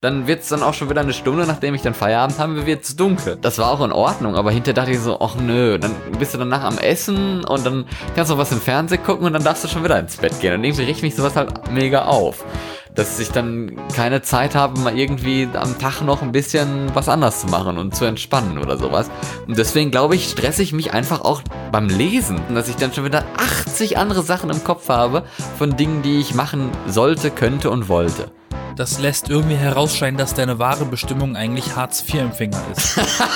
Dann wird's dann auch schon wieder eine Stunde, nachdem ich dann Feierabend habe, wird's dunkel. Das war auch in Ordnung, aber hinterher dachte ich so, ach nö, dann bist du danach am Essen und dann kannst du noch was im Fernsehen gucken und dann darfst du schon wieder ins Bett gehen. Und irgendwie riecht mich sowas halt mega auf. Dass ich dann keine Zeit habe, mal irgendwie am Tag noch ein bisschen was anderes zu machen und zu entspannen oder sowas. Und deswegen glaube ich, stresse ich mich einfach auch beim Lesen, dass ich dann schon wieder 80 andere Sachen im Kopf habe von Dingen, die ich machen sollte, könnte und wollte. Das lässt irgendwie herausscheinen, dass deine wahre Bestimmung eigentlich Hartz-IV-Empfänger ist.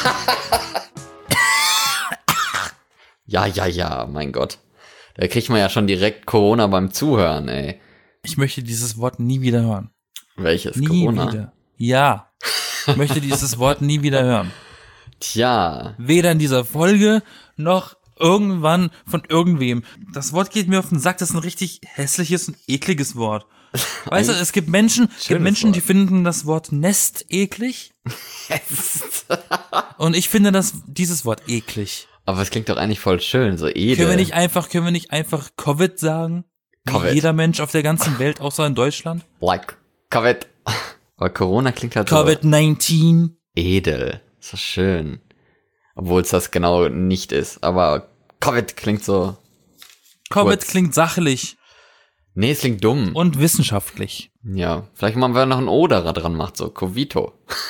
Ja, mein Gott. Da kriegt man ja schon direkt Corona beim Zuhören, ey. Ich möchte dieses Wort nie wieder hören. Welches? Nie Corona? wieder. Ja. Ich möchte dieses Wort nie wieder hören. Tja. Weder in dieser Folge noch irgendwann von irgendwem. Das Wort geht mir auf den Sack. Das ist ein richtig hässliches und ekliges Wort. Weißt du, es gibt Menschen, die finden das Wort Nest eklig. Und ich finde dieses Wort eklig. Aber es klingt doch eigentlich voll schön, so edel. Können wir nicht einfach Covid sagen? Covid. Wie jeder Mensch auf der ganzen Welt, außer in Deutschland? Like Covid. Aber Corona klingt halt Covid-19. so edel. So schön. Obwohl es das genau nicht ist. Aber Covid klingt so Covid kurz. klingt sachlich. Nee, es klingt dumm. Und wissenschaftlich. Ja, vielleicht machen wir noch ein O da dran macht, so Covito.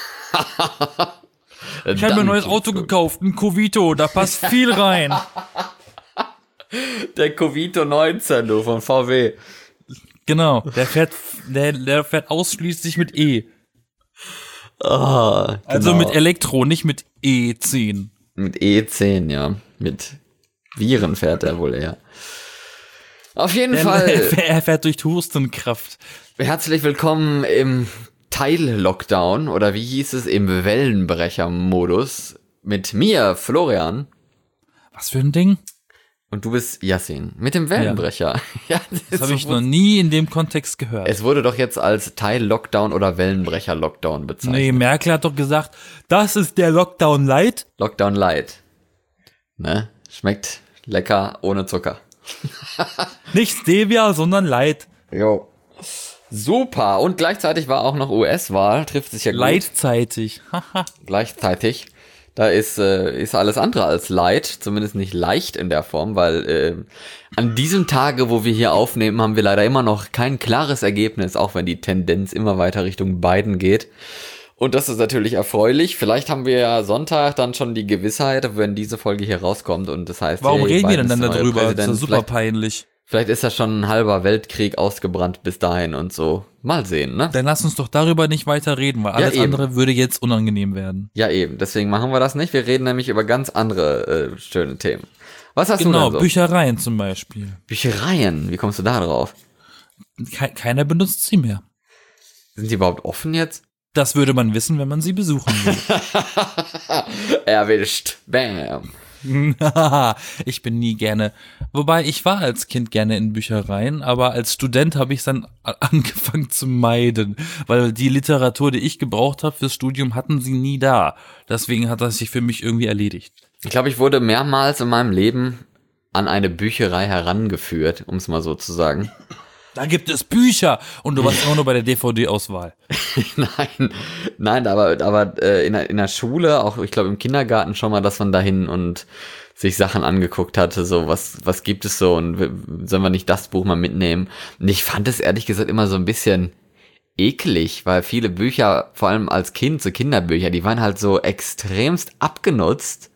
Ich habe mir ein neues Auto gekauft, ein Covito, da passt viel rein. Der Covito 19, du, von VW. Genau, der fährt ausschließlich mit E. Oh, genau. Also mit Elektro, nicht mit E10. Mit E10, ja. Mit Viren fährt er wohl eher. Auf jeden Fall. Er fährt durch Hustenkraft. Herzlich willkommen im Teil-Lockdown oder wie hieß es, im Wellenbrecher-Modus mit mir, Florian. Was für ein Ding? Und du bist Yassin. Mit dem Wellenbrecher. Ja, das habe ich noch nie in dem Kontext gehört. Es wurde doch jetzt als Teil-Lockdown oder Wellenbrecher-Lockdown bezeichnet. Nee, Merkel hat doch gesagt, das ist der Lockdown Light. Lockdown Light. Ne? Schmeckt lecker ohne Zucker. Nicht Stevia, sondern Light. Jo. Super. Und gleichzeitig war auch noch US-Wahl. Trifft sich ja gut. Gleichzeitig. Gleichzeitig. Da ist alles andere als light, zumindest nicht leicht in der Form, weil an diesem Tage, wo wir hier aufnehmen, haben wir leider immer noch kein klares Ergebnis, auch wenn die Tendenz immer weiter Richtung Biden geht. Und das ist natürlich erfreulich. Vielleicht haben wir ja Sonntag dann schon die Gewissheit, wenn diese Folge hier rauskommt und das heißt, warum hey, reden wir denn Biden dann ist der neue darüber? Das ist Präsident. ja super peinlich. Vielleicht ist ja schon ein halber Weltkrieg ausgebrannt bis dahin und so. Mal sehen, ne? Dann lass uns doch darüber nicht weiter reden, weil alles andere würde jetzt unangenehm werden. Ja, eben. Deswegen machen wir das nicht. Wir reden nämlich über ganz andere schöne Themen. Was hast du denn so? Genau, Büchereien zum Beispiel. Büchereien? Wie kommst du da drauf? Keiner benutzt sie mehr. Sind die überhaupt offen jetzt? Das würde man wissen, wenn man sie besuchen will. Erwischt. Bam. Ich bin nie gerne. Wobei, ich war als Kind gerne in Büchereien, aber als Student habe ich es dann angefangen zu meiden, weil die Literatur, die ich gebraucht habe fürs Studium, hatten sie nie da. Deswegen hat das sich für mich irgendwie erledigt. Ich glaube, ich wurde mehrmals in meinem Leben an eine Bücherei herangeführt, um es mal so zu sagen. Da gibt es Bücher und du warst immer nur bei der DVD-Auswahl. Nein, aber in der Schule, auch ich glaube im Kindergarten schon mal, dass man dahin und sich Sachen angeguckt hatte, so was gibt es so und sollen wir nicht das Buch mal mitnehmen? Und ich fand es ehrlich gesagt immer so ein bisschen eklig, weil viele Bücher, vor allem als Kind, so Kinderbücher, die waren halt so extremst abgenutzt.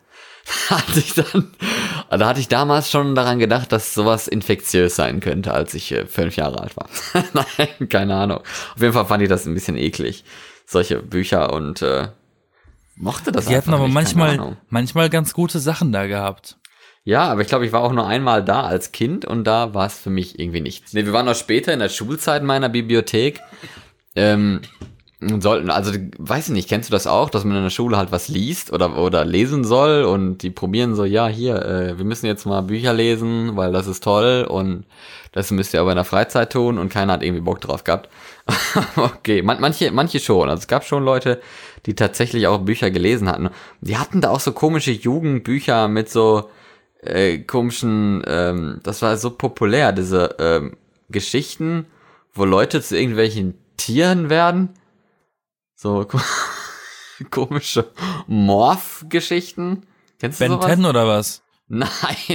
Da hatte ich damals schon daran gedacht, dass sowas infektiös sein könnte, als ich 5 Jahre alt war. Nein, keine Ahnung. Auf jeden Fall fand ich das ein bisschen eklig, solche Bücher, und mochte das Die einfach hatten aber nicht, manchmal ganz gute Sachen da gehabt. Ja, aber ich glaube, ich war auch nur einmal da als Kind und da war es für mich irgendwie nichts. Nee, wir waren noch später in der Schulzeit in meiner Bibliothek. Sollten, also, weiß ich nicht, kennst du das auch, dass man in der Schule halt was liest oder lesen soll und die probieren so, ja, hier, wir müssen jetzt mal Bücher lesen, weil das ist toll und das müsst ihr aber in der Freizeit tun und keiner hat irgendwie Bock drauf gehabt. Okay, manche schon, also es gab schon Leute, die tatsächlich auch Bücher gelesen hatten. Die hatten da auch so komische Jugendbücher mit so komischen, das war so populär, diese Geschichten, wo Leute zu irgendwelchen Tieren werden. So komische Morph-Geschichten. Kennst du Ben sowas? 10 oder was? Nein.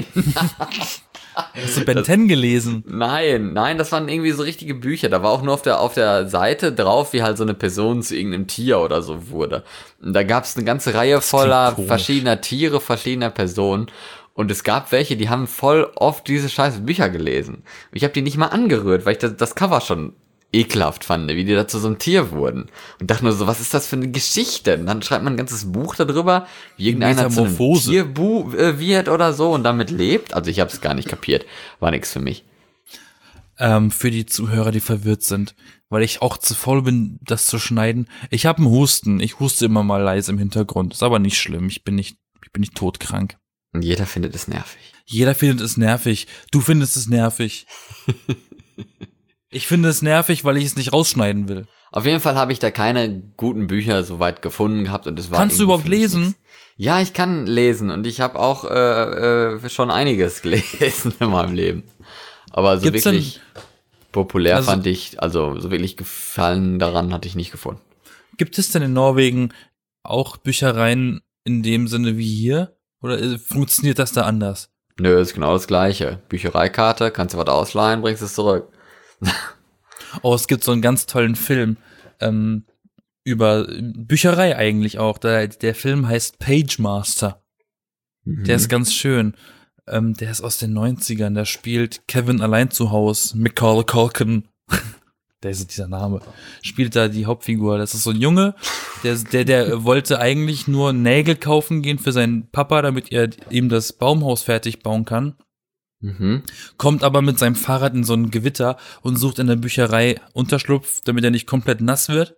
Hast du Ben 10 gelesen? Nein, das waren irgendwie so richtige Bücher. Da war auch nur auf der Seite drauf, wie halt so eine Person zu irgendeinem Tier oder so wurde. Und da gab es eine ganze Reihe voller komisch. verschiedener Tiere, verschiedener Personen. Und es gab welche, die haben voll oft diese scheiß Bücher gelesen. Ich habe die nicht mal angerührt, weil ich das Cover schon ekelhaft fand, wie die da zu so einem Tier wurden. Und dachte nur so, was ist das für eine Geschichte? Und dann schreibt man ein ganzes Buch darüber, wie irgendeiner zu einem Metamorphose. Tier wird oder so und damit lebt. Also ich habe es gar nicht kapiert. War nix für mich. Für die Zuhörer, die verwirrt sind, weil ich auch zu faul bin, das zu schneiden. Ich habe einen Husten. Ich huste immer mal leise im Hintergrund. Ist aber nicht schlimm. Ich bin nicht todkrank. Und jeder findet es nervig. Jeder findet es nervig. Du findest es nervig. Ich finde es nervig, weil ich es nicht rausschneiden will. Auf jeden Fall habe ich da keine guten Bücher so weit gefunden gehabt und es war. Kannst du überhaupt lesen? Nichts. Ja, ich kann lesen und ich habe auch schon einiges gelesen in meinem Leben. Aber so Gibt's wirklich populär also- fand ich, also so wirklich Gefallen daran hatte ich nicht gefunden. Gibt es denn in Norwegen auch Büchereien in dem Sinne wie hier? Oder funktioniert das da anders? Nö, ist genau das Gleiche. Büchereikarte, kannst du was ausleihen, bringst es zurück. Oh, es gibt so einen ganz tollen Film über Bücherei eigentlich auch. Der Film heißt Page Master. Der ist ganz schön. Der ist aus den 90ern. Da spielt Kevin allein zu Hause. Macaulay Culkin. Der ist dieser Name. Spielt da die Hauptfigur. Das ist so ein Junge, der wollte eigentlich nur Nägel kaufen gehen für seinen Papa, damit er ihm das Baumhaus fertig bauen kann. Mhm. Kommt aber mit seinem Fahrrad in so ein Gewitter und sucht in der Bücherei Unterschlupf, damit er nicht komplett nass wird.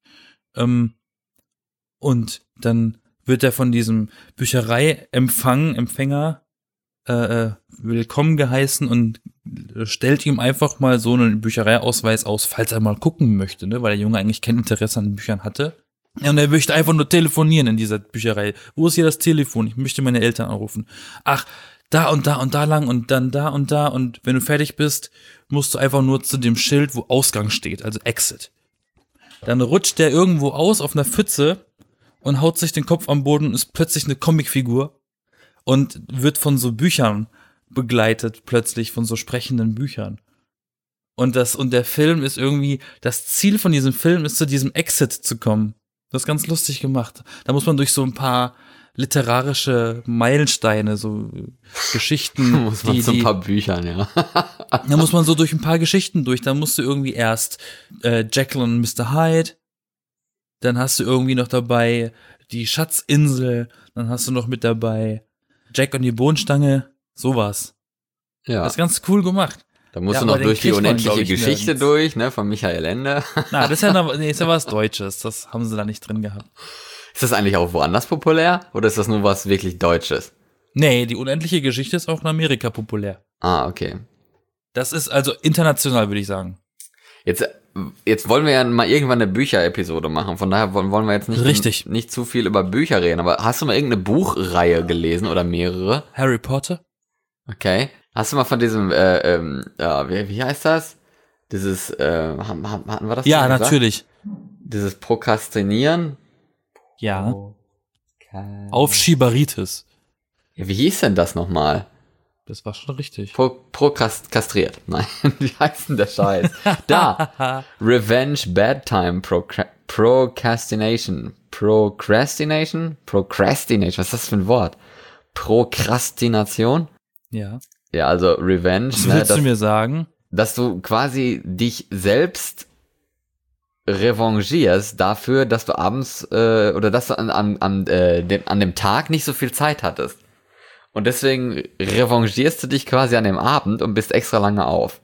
Und dann wird er von diesem Empfänger willkommen geheißen und stellt ihm einfach mal so einen Büchereiausweis aus, falls er mal gucken möchte, ne? Weil der Junge eigentlich kein Interesse an Büchern hatte. Ja, und er möchte einfach nur telefonieren in dieser Bücherei. Wo ist hier das Telefon? Ich möchte meine Eltern anrufen. Ach, da und da und da lang und dann da und da und wenn du fertig bist, musst du einfach nur zu dem Schild, wo Ausgang steht, also Exit. Dann rutscht der irgendwo aus auf einer Pfütze und haut sich den Kopf am Boden und ist plötzlich eine Comicfigur und wird von so Büchern begleitet, plötzlich von so sprechenden Büchern. Und der Film ist irgendwie, das Ziel von diesem Film ist, zu diesem Exit zu kommen. Das ist ganz lustig gemacht. Da muss man durch so ein paar literarische Meilensteine, so Geschichten, Muss man zu ein paar Büchern, ja. da muss man so durch ein paar Geschichten durch. Dann musst du irgendwie erst Jekyll und Mr. Hyde, dann hast du irgendwie noch dabei die Schatzinsel, dann hast du noch mit dabei Jack und die Bohnenstange, sowas. Ja. Das ist ganz cool gemacht. Da musst Ja, du aber noch den durch die kriegt man, unendliche glaub ich, Geschichte nirgends. durch, ne, von Michael Ende. Na, das ist ja was Deutsches. Das haben sie da nicht drin gehabt. Ist das eigentlich auch woanders populär oder ist das nur was wirklich Deutsches? Nee, die unendliche Geschichte ist auch in Amerika populär. Ah, okay. Das ist also international, würde ich sagen. Jetzt wollen wir ja mal irgendwann eine Bücherepisode machen, von daher wollen wir jetzt Richtig. nicht zu viel über Bücher reden, aber hast du mal irgendeine Buchreihe gelesen oder mehrere? Harry Potter? Okay. Hast du mal von diesem, wie heißt das? Dieses, hatten wir das Ja, schon gesagt? natürlich. Dieses Prokrastinieren? Ja. Aufschieberitis. Ja, wie hieß denn das nochmal? Das war schon richtig. Kastriert. Nein, wie heißt denn der Scheiß? Da. Revenge Bedtime Procrastination. Procrastination? Was ist das für ein Wort? Prokrastination? Ja. Ja, also Revenge. Was willst du mir sagen? Dass du quasi dich selbst revanchierst dafür, dass du abends oder dass du an dem Tag nicht so viel Zeit hattest. Und deswegen revanchierst du dich quasi an dem Abend und bist extra lange auf.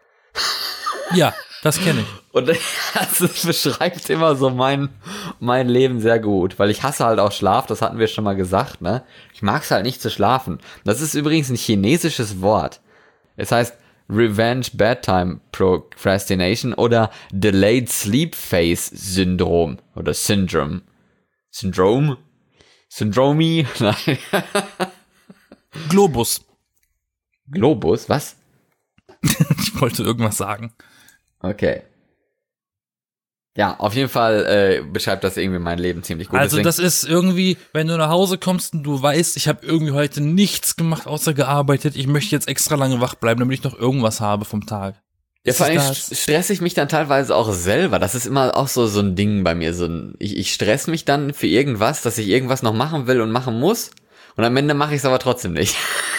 Ja, das kenne ich. Und das beschreibt immer so mein Leben sehr gut, weil ich hasse halt auch Schlaf, das hatten wir schon mal gesagt, ne? Ich mag es halt nicht zu schlafen. Das ist übrigens ein chinesisches Wort. Es heißt Revenge Bedtime Procrastination oder Delayed Sleep Phase Syndrom oder Syndrome. Syndrome? Syndromie? Nein. Globus. Globus? Was? Ich wollte irgendwas sagen. Okay. Ja, auf jeden Fall beschreibt das irgendwie mein Leben ziemlich gut. Also Deswegen, das ist irgendwie, wenn du nach Hause kommst und du weißt, ich habe irgendwie heute nichts gemacht, außer gearbeitet, ich möchte jetzt extra lange wach bleiben, damit ich noch irgendwas habe vom Tag. ja, Ist vor allem es das? stresse ich mich dann teilweise auch selber. Das ist immer auch so ein Ding bei mir. Ich stress mich dann für irgendwas, dass ich irgendwas noch machen will und machen muss. Und am Ende mache ich es aber trotzdem nicht.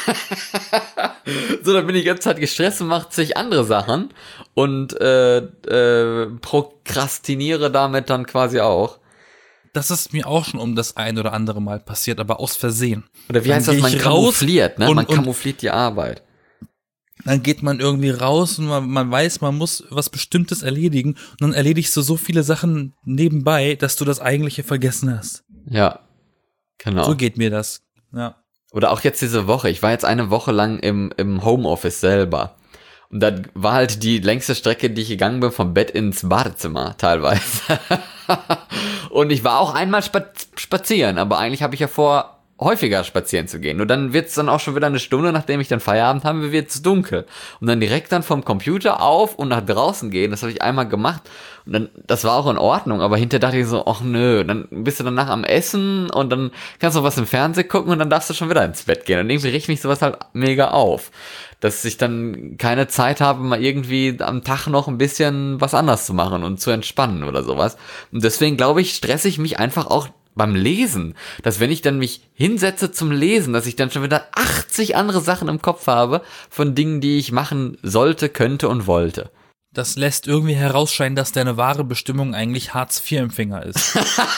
So, dann bin ich die ganze Zeit gestresst und mache zig andere Sachen und prokrastiniere damit dann quasi auch. Das ist mir auch schon um das ein oder andere Mal passiert, aber aus Versehen. Oder wie Dann heißt das? geh Man ich raus kamoufliert, ne? und- Man und- kamoufliert die Arbeit. Dann geht man irgendwie raus und man weiß, man muss was Bestimmtes erledigen und dann erledigst du so viele Sachen nebenbei, dass du das Eigentliche vergessen hast. Ja, genau. So geht mir das. Ja. Oder auch jetzt diese Woche. Ich war jetzt eine Woche lang im Homeoffice selber. Und dann war halt die längste Strecke, die ich gegangen bin, vom Bett ins Badezimmer teilweise. Und ich war auch einmal spazieren, aber eigentlich habe ich ja vor, häufiger spazieren zu gehen. Nur dann wird's dann auch schon wieder eine Stunde, nachdem ich dann Feierabend habe, wird's dunkel. Und dann direkt dann vom Computer auf und nach draußen gehen, das habe ich einmal gemacht. Und dann, das war auch in Ordnung, aber hinterher dachte ich so, ach nö, dann bist du danach am Essen und dann kannst du noch was im Fernsehen gucken und dann darfst du schon wieder ins Bett gehen. Und irgendwie riecht mich sowas halt mega auf. Dass ich dann keine Zeit habe, mal irgendwie am Tag noch ein bisschen was anders zu machen und zu entspannen oder sowas. Und deswegen glaube ich, stresse ich mich einfach auch beim Lesen, dass wenn ich dann mich hinsetze zum Lesen, dass ich dann schon wieder 80 andere Sachen im Kopf habe von Dingen, die ich machen sollte, könnte und wollte. Das lässt irgendwie herausscheinen, dass deine wahre Bestimmung eigentlich Hartz-IV-Empfänger ist.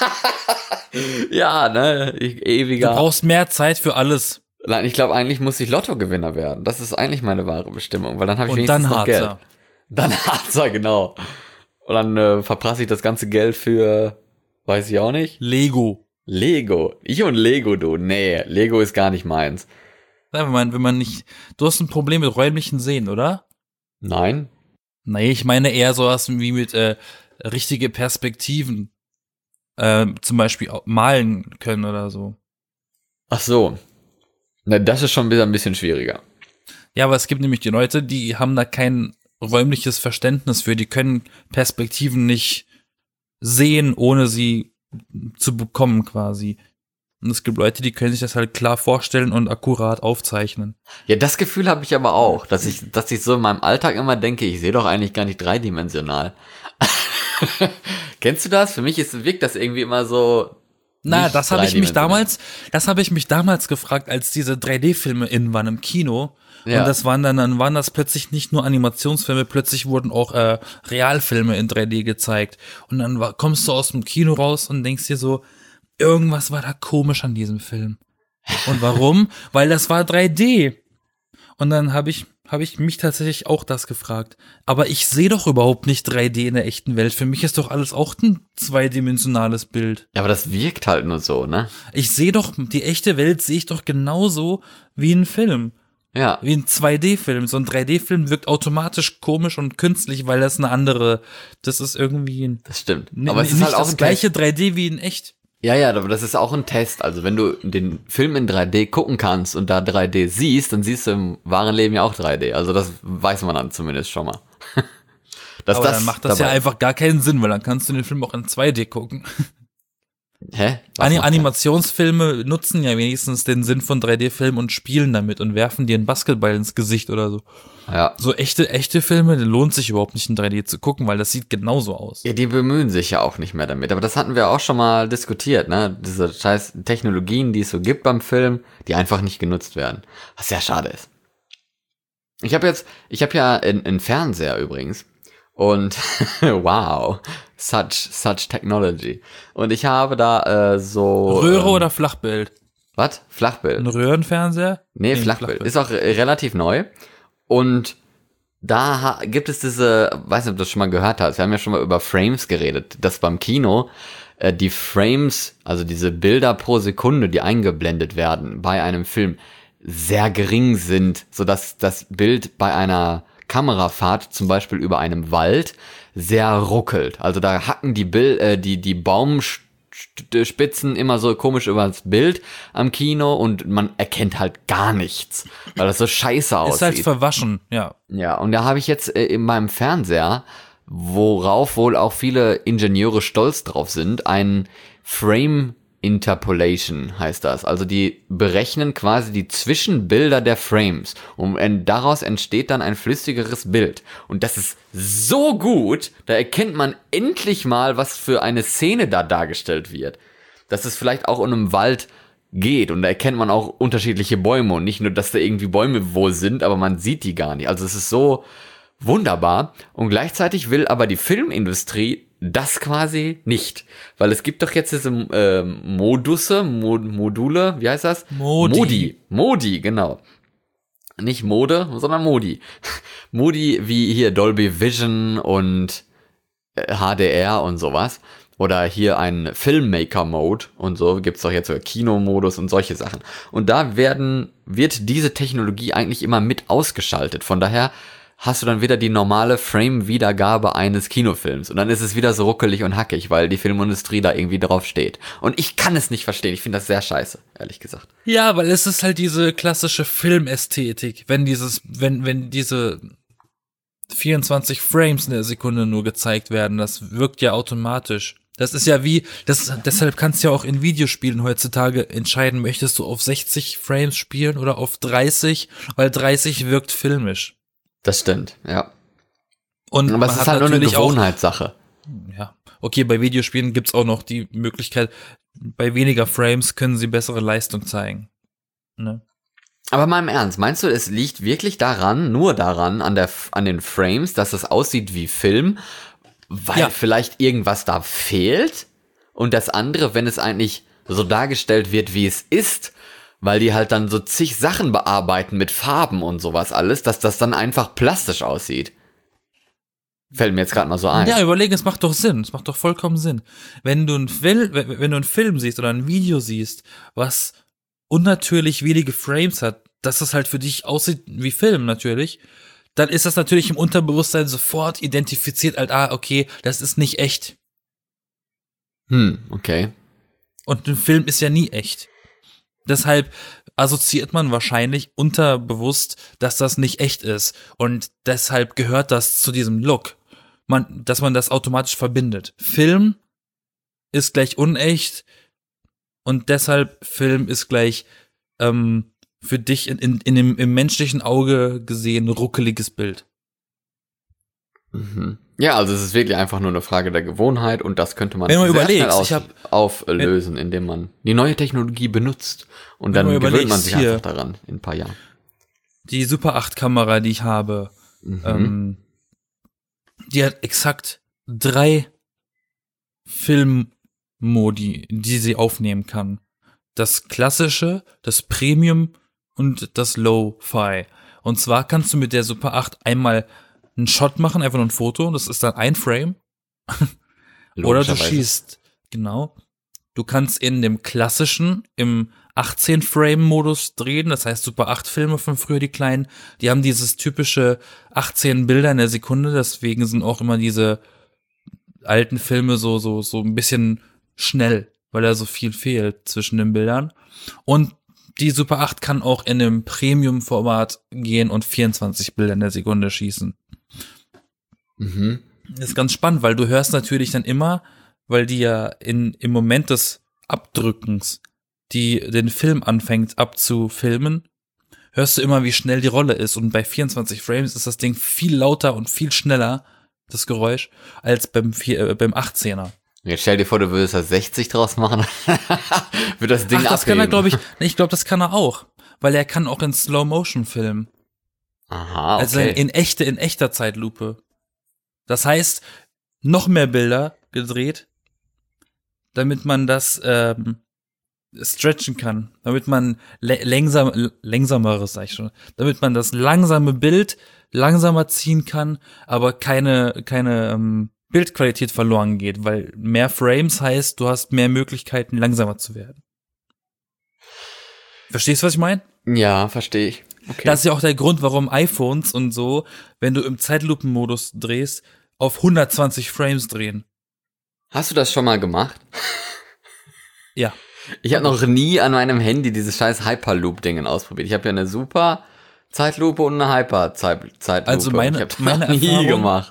Ja, ne, Du ewiger. brauchst mehr Zeit für alles. Nein, ich glaube, eigentlich muss ich Lottogewinner werden. Das ist eigentlich meine wahre Bestimmung, weil dann habe ich Und wenigstens dann noch Geld. Harzer. Dann Harzer, genau. Und dann verprasse ich das ganze Geld für, weiß ich auch nicht, Lego. Lego. Ich und Lego, du. Nee, Lego ist gar nicht meins. Ja, wenn man nicht, du hast ein Problem mit räumlichen Sehen, oder? Nein? Nee, ich meine eher sowas wie mit richtige Perspektiven. Zum Beispiel auch malen können oder so. Ach so. Na, das ist schon wieder ein bisschen schwieriger. Ja, aber es gibt nämlich die Leute, die haben da kein räumliches Verständnis für. Die können Perspektiven nicht sehen, ohne sie zu bekommen quasi. Und es gibt Leute, die können sich das halt klar vorstellen und akkurat aufzeichnen. Ja, das Gefühl habe ich aber auch, dass ich so in meinem Alltag immer denke, ich sehe doch eigentlich gar nicht dreidimensional. Kennst du das? Für mich wirkt das irgendwie immer so. Na, nicht das habe ich mich dreidimensional. das habe ich mich damals gefragt, als diese 3D-Filme in waren im Kino. Ja. Und dann waren das plötzlich nicht nur Animationsfilme, plötzlich wurden auch Realfilme in 3D gezeigt. Und dann kommst du aus dem Kino raus und denkst dir so, irgendwas war da komisch an diesem Film. Und warum? Weil das war 3D. Und dann habe ich mich tatsächlich auch das gefragt. Aber ich sehe doch überhaupt nicht 3D in der echten Welt. Für mich ist doch alles auch ein zweidimensionales Bild. Ja, aber das wirkt halt nur so, ne? Ich sehe doch, die echte Welt sehe ich doch genauso wie ein Film. Ja. Wie ein 2D-Film. So ein 3D-Film wirkt automatisch komisch und künstlich, weil das das ist irgendwie Das stimmt. Aber es ist nicht halt auch das ein gleiche Test. 3D wie in echt. Ja, aber das ist auch ein Test. Also wenn du den Film in 3D gucken kannst und da 3D siehst, dann siehst du im wahren Leben ja auch 3D. Also das weiß man dann zumindest schon mal. Dass Aber dann macht das ja dabei- einfach gar keinen Sinn, weil dann kannst du den Film auch in 2D gucken. Hä? Was macht der? Animationsfilme nutzen ja wenigstens den Sinn von 3D-Filmen und spielen damit und werfen dir einen Basketball ins Gesicht oder so. Ja. So echte Filme, lohnt sich überhaupt nicht in 3D zu gucken, weil das sieht genauso aus. Ja, die bemühen sich ja auch nicht mehr damit. Aber das hatten wir auch schon mal diskutiert, ne? Diese scheiß Technologien, die es so gibt beim Film, die einfach nicht genutzt werden. Was sehr schade ist. Ich habe ja einen Fernseher übrigens. Und wow, such technology. Und ich habe da so Röhre oder Flachbild? was? Flachbild. Ein Röhrenfernseher? Nee, Flachbild. Ist auch relativ neu. Und da gibt es weiß nicht, ob du das schon mal gehört hast, wir haben ja schon mal über Frames geredet, dass beim Kino die Frames, also diese Bilder pro Sekunde, die eingeblendet werden bei einem Film, sehr gering sind, sodass das Bild bei einer Kamerafahrt, zum Beispiel über einem Wald, sehr ruckelt. Also da hacken die Baumspitzen immer so komisch über das Bild am Kino und man erkennt halt gar nichts, weil das so scheiße aussieht. Ist halt verwaschen, ja. Ja, und da habe ich jetzt in meinem Fernseher worauf wohl auch viele Ingenieure stolz drauf sind, ein Frame Interpolation heißt das. Also die berechnen quasi die Zwischenbilder der Frames und daraus entsteht dann ein flüssigeres Bild. Und das ist so gut, da erkennt man endlich mal, was für eine Szene da dargestellt wird. Dass es vielleicht auch in einem Wald geht und da erkennt man auch unterschiedliche Bäume und nicht nur, dass da irgendwie Bäume wohl sind, aber man sieht die gar nicht. Also es ist so wunderbar und gleichzeitig will aber die Filmindustrie das quasi nicht, weil es gibt doch jetzt diese Module, wie heißt das? Modi, genau. Nicht Mode, sondern Modi. Modi wie hier Dolby Vision und HDR und sowas. Oder hier ein Filmmaker-Mode und so gibt's doch jetzt so Kinomodus und solche Sachen. Und da wird diese Technologie eigentlich immer mit ausgeschaltet. Von daher hast du dann wieder die normale Frame-Wiedergabe eines Kinofilms. Und dann ist es wieder so ruckelig und hackig, weil die Filmindustrie da irgendwie drauf steht. Und ich kann es nicht verstehen. Ich finde das sehr scheiße, ehrlich gesagt. Ja, weil es ist halt diese klassische Filmästhetik. Wenn diese 24 Frames in der Sekunde nur gezeigt werden, das wirkt ja automatisch. Das ist ja deshalb kannst du ja auch in Videospielen heutzutage entscheiden, möchtest du auf 60 Frames spielen oder auf 30, weil 30 wirkt filmisch. Das stimmt, ja. Und aber es ist halt nur eine Gewohnheitssache. Ja, okay, bei Videospielen gibt's auch noch die Möglichkeit, bei weniger Frames können sie bessere Leistung zeigen. Ne? Aber mal im Ernst, meinst du, es liegt wirklich nur daran, an den Frames, dass es aussieht wie Film, weil vielleicht irgendwas da fehlt? Und das andere, wenn es eigentlich so dargestellt wird, wie es ist, weil die halt dann so zig Sachen bearbeiten mit Farben und sowas alles, dass das dann einfach plastisch aussieht. Fällt mir jetzt gerade mal so ein. Ja, überlegen, es macht doch Sinn. Es macht doch vollkommen Sinn. Wenn du einen Film siehst oder ein Video siehst, was unnatürlich wenige Frames hat, dass das halt für dich aussieht wie Film natürlich, dann ist das natürlich im Unterbewusstsein sofort identifiziert, okay, das ist nicht echt. Okay. Und ein Film ist ja nie echt. Deshalb assoziiert man wahrscheinlich unterbewusst, dass das nicht echt ist. Und deshalb gehört das zu diesem Look. Dass man das automatisch verbindet. Film ist gleich unecht und deshalb Film ist gleich für dich im menschlichen Auge gesehen ruckeliges Bild. Mhm. Ja, also es ist wirklich einfach nur eine Frage der Gewohnheit und das könnte man auflösen, indem man die neue Technologie benutzt und dann gewöhnt man sich einfach daran in ein paar Jahren. Die Super 8 Kamera, die ich habe, die hat exakt 3 Filmmodi, die sie aufnehmen kann. Das klassische, das Premium und das Lo-Fi. Und zwar kannst du mit der Super 8 einmal einen Shot machen, einfach nur ein Foto, das ist dann ein Frame. Oder du schießt, genau. Du kannst in dem klassischen, im 18-Frame-Modus drehen, das heißt Super 8-Filme von früher, die kleinen, die haben dieses typische 18 Bilder in der Sekunde, deswegen sind auch immer diese alten Filme so ein bisschen schnell, weil da so viel fehlt zwischen den Bildern. Und die Super 8 kann auch in einem Premium-Format gehen und 24 Bilder in der Sekunde schießen. Mhm. Das ist ganz spannend, weil du hörst natürlich dann immer, weil die ja im Moment des Abdrückens, die den Film anfängt abzufilmen, hörst du immer, wie schnell die Rolle ist. Und bei 24 Frames ist das Ding viel lauter und viel schneller, das Geräusch, als beim 18er. Jetzt stell dir vor, du würdest da 60 draus machen. Wird das Ding das kann er, glaube ich. Ich glaube, das kann er auch. Weil er kann auch in Slow-Motion filmen. Aha, okay. Also in echter Zeitlupe. Das heißt, noch mehr Bilder gedreht, damit man das stretchen kann. Damit man langsameres, sag ich schon. Damit man das langsame Bild langsamer ziehen kann, aber keine Bildqualität verloren geht, weil mehr Frames heißt, du hast mehr Möglichkeiten, langsamer zu werden. Verstehst du, was ich meine? Ja, verstehe ich. Okay. Das ist ja auch der Grund, warum iPhones und so, wenn du im Zeitlupenmodus drehst, auf 120 Frames drehen. Hast du das schon mal gemacht? Ja. Ich habe noch nie an meinem Handy dieses scheiß Hyperloop-Dingen ausprobiert. Ich habe ja eine super Zeitlupe und eine Hyper-Zeitlupe. Also meine nie Erfahrung, gemacht.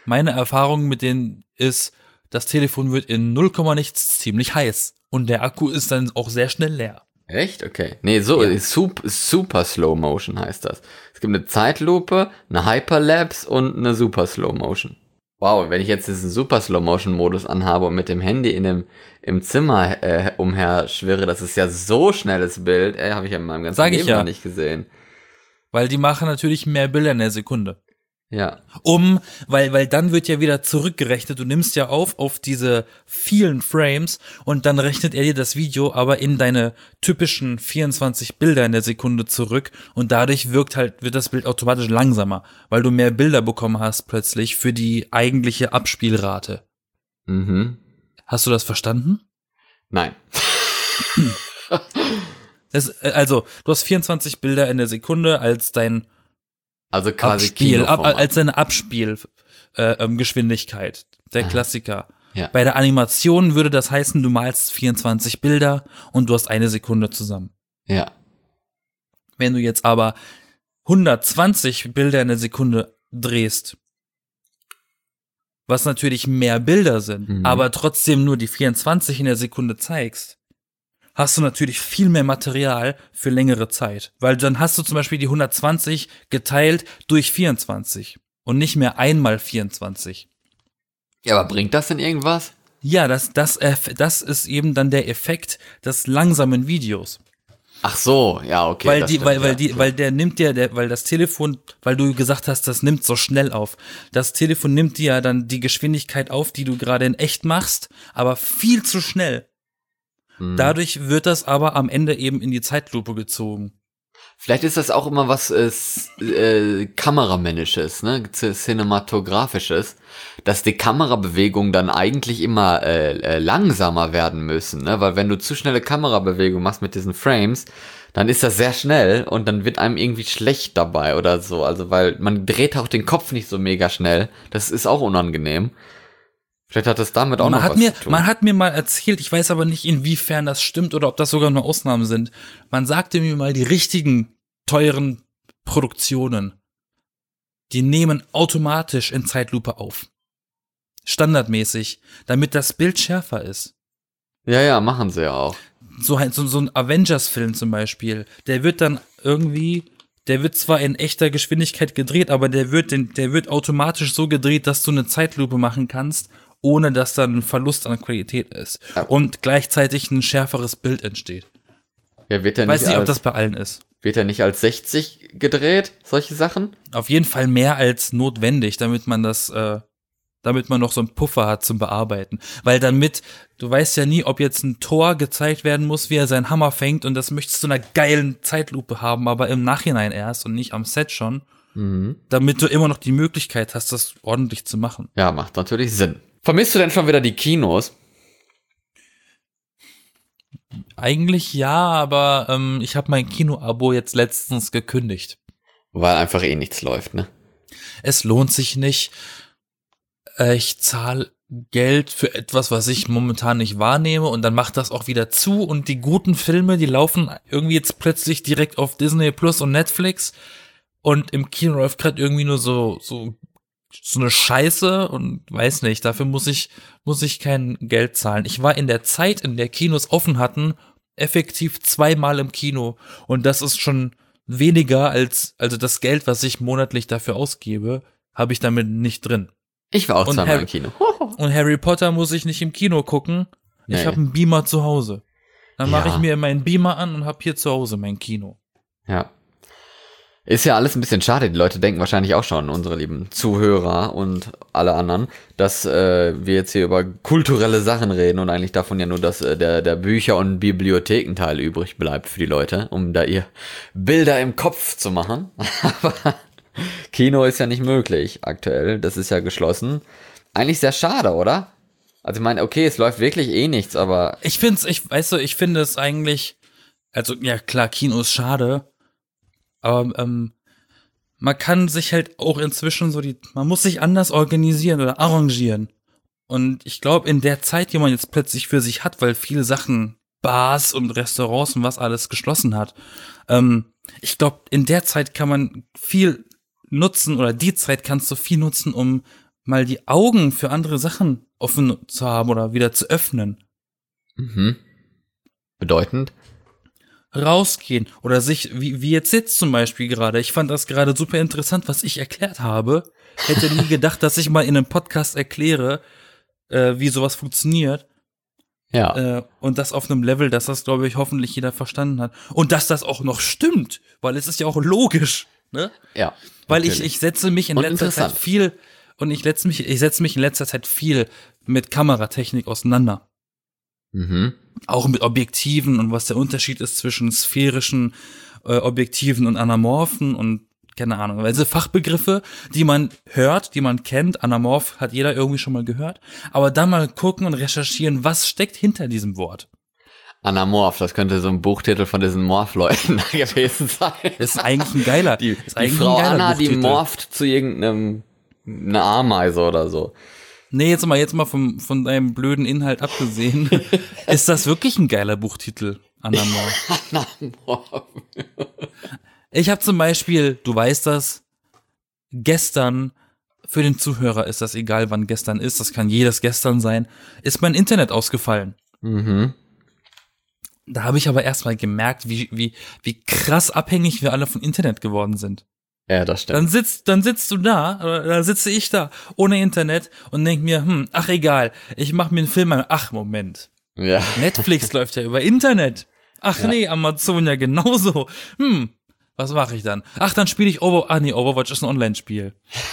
Meine Erfahrung mit denen ist, das Telefon wird in 0, nichts ziemlich heiß. Und der Akku ist dann auch sehr schnell leer. Echt? Okay. Nee, Super Slow Motion heißt das. Es gibt eine Zeitlupe, eine Hyperlapse und eine Super Slow Motion. Wow, wenn ich jetzt diesen Super Slow Motion Modus anhabe und mit dem Handy im Zimmer umher schwirre, das ist ja so schnelles Bild, habe ich ja in meinem ganzen Leben noch nicht gesehen. Weil die machen natürlich mehr Bilder in der Sekunde. Ja. Weil dann wird ja wieder zurückgerechnet, du nimmst ja auf diese vielen Frames und dann rechnet er dir das Video aber in deine typischen 24 Bilder in der Sekunde zurück und dadurch wird das Bild automatisch langsamer, weil du mehr Bilder bekommen hast plötzlich für die eigentliche Abspielrate. Mhm. Hast du das verstanden? Nein. Also, du hast 24 Bilder in der Sekunde als dein Also quasi als deine Abspielgeschwindigkeit. Der Klassiker. Ja. Bei der Animation würde das heißen, du malst 24 Bilder und du hast 1 Sekunde zusammen. Ja. Wenn du jetzt aber 120 Bilder in der Sekunde drehst, was natürlich mehr Bilder sind, aber trotzdem nur die 24 in der Sekunde zeigst, hast du natürlich viel mehr Material für längere Zeit. Weil dann hast du zum Beispiel die 120 geteilt durch 24 und nicht mehr einmal 24. Ja, aber bringt das denn irgendwas? Ja, das ist eben dann der Effekt des langsamen Videos. Ach so, ja, okay. Weil das Telefon, weil du gesagt hast, das nimmt so schnell auf. Das Telefon nimmt dir ja dann die Geschwindigkeit auf, die du gerade in echt machst, aber viel zu schnell. Dadurch wird das aber am Ende eben in die Zeitlupe gezogen. Vielleicht ist das auch immer was Kameramännisches, ne, Cinematografisches, dass die Kamerabewegungen dann eigentlich immer langsamer werden müssen, ne, weil wenn du zu schnelle Kamerabewegungen machst mit diesen Frames, dann ist das sehr schnell und dann wird einem irgendwie schlecht dabei oder so, also weil man dreht auch den Kopf nicht so mega schnell, das ist auch unangenehm. Vielleicht hat das damit auch noch was zu tun. Man hat mir mal erzählt, ich weiß aber nicht, inwiefern das stimmt oder ob das sogar nur Ausnahmen sind. Man sagte mir mal, die richtigen, teuren Produktionen, die nehmen automatisch in Zeitlupe auf. Standardmäßig, damit das Bild schärfer ist. Ja, machen sie ja auch. So ein Avengers-Film zum Beispiel, der wird zwar in echter Geschwindigkeit gedreht, aber der wird automatisch so gedreht, dass du eine Zeitlupe machen kannst, ohne dass dann ein Verlust an Qualität ist. Ja. Und gleichzeitig ein schärferes Bild entsteht. Ja, weiß nicht, ob das bei allen ist. Wird er nicht als 60 gedreht, solche Sachen? Auf jeden Fall mehr als notwendig, damit man noch so einen Puffer hat zum Bearbeiten. Weil du weißt ja nie, ob jetzt ein Thor gezeigt werden muss, wie er seinen Hammer fängt und das möchtest du in einer geilen Zeitlupe haben, aber im Nachhinein erst und nicht am Set schon. Damit du immer noch die Möglichkeit hast, das ordentlich zu machen. Ja, macht natürlich Sinn. Vermisst du denn schon wieder die Kinos? Eigentlich ja, aber ich habe mein Kino-Abo jetzt letztens gekündigt. Weil einfach nichts läuft, ne? Es lohnt sich nicht. Ich zahle Geld für etwas, was ich momentan nicht wahrnehme und dann macht das auch wieder zu und die guten Filme, die laufen irgendwie jetzt plötzlich direkt auf Disney Plus und Netflix und im Kino läuft gerade irgendwie nur so eine Scheiße und weiß nicht, dafür muss ich kein Geld zahlen. Ich war in der Zeit, in der Kinos offen hatten, effektiv 2-mal im Kino und das ist schon weniger also das Geld, was ich monatlich dafür ausgebe, habe ich damit nicht drin. Ich war auch 2-mal im Kino. Und Harry Potter muss ich nicht im Kino gucken. Ich habe einen Beamer zu Hause. Dann mache ich mir meinen Beamer an und habe hier zu Hause mein Kino. Ja. Ist ja alles ein bisschen schade. Die Leute denken wahrscheinlich auch schon, unsere lieben Zuhörer und alle anderen, dass wir jetzt hier über kulturelle Sachen reden und eigentlich davon ja nur, dass der Bücher- und Bibliothekenteil übrig bleibt für die Leute, um da ihr Bilder im Kopf zu machen. Aber Kino ist ja nicht möglich aktuell. Das ist ja geschlossen. Eigentlich sehr schade, oder? Also ich meine, okay, es läuft wirklich nichts, aber... Ich finde es eigentlich, also ja klar, Kino ist schade, aber man kann sich halt auch inzwischen man muss sich anders organisieren oder arrangieren. Und ich glaube, in der Zeit, die man jetzt plötzlich für sich hat, weil viele Sachen, Bars und Restaurants und was alles geschlossen hat, ich glaube, in der Zeit kann man viel nutzen oder die Zeit kannst du viel nutzen, um mal die Augen für andere Sachen offen zu haben oder wieder zu öffnen. Mhm. Bedeutend? Rausgehen oder sich, wie jetzt zum Beispiel gerade. Ich fand das gerade super interessant, was ich erklärt habe. Hätte nie gedacht, dass ich mal in einem Podcast erkläre, wie sowas funktioniert. Ja. Und das auf einem Level, dass das, glaube ich, hoffentlich jeder verstanden hat. Und dass das auch noch stimmt, weil es ist ja auch logisch, ne? Ja. Weil natürlich. ich setze mich in Und letzter Zeit interessant. viel, und ich setze mich in letzter Zeit viel mit Kameratechnik auseinander. Mhm. Auch mit Objektiven und was der Unterschied ist zwischen sphärischen Objektiven und anamorphen und keine Ahnung. Also Fachbegriffe, die man hört, die man kennt. Anamorph hat jeder irgendwie schon mal gehört. Aber dann mal gucken und recherchieren, was steckt hinter diesem Wort. Anamorph, das könnte so ein Buchtitel von diesen Morph-Leuten gewesen sein. Das ist eigentlich ein geiler. Die ist eigentlich Frau ein geiler Anna, die Buchtitel. morpht zu irgendeinem eine Ameise oder so. Nee, jetzt mal von deinem blöden Inhalt abgesehen. Ist das wirklich ein geiler Buchtitel, Anamorph? Anamorph. Ich habe zum Beispiel, du weißt das, gestern, für den Zuhörer ist das egal, wann gestern ist, das kann jedes gestern sein, ist mein Internet ausgefallen. Mhm. Da habe ich aber erstmal gemerkt, wie krass abhängig wir alle von Internet geworden sind. Ja, das stimmt. Dann sitzt du da, oder da sitze ich da, ohne Internet und denk mir, ach egal, ich mache mir einen Film an. Ach, Moment. Ja. Netflix läuft ja über Internet. Ach Ja. nee, Amazon ja genauso. Was mache ich dann? Ach, dann spiele ich Overwatch ist ein Online-Spiel.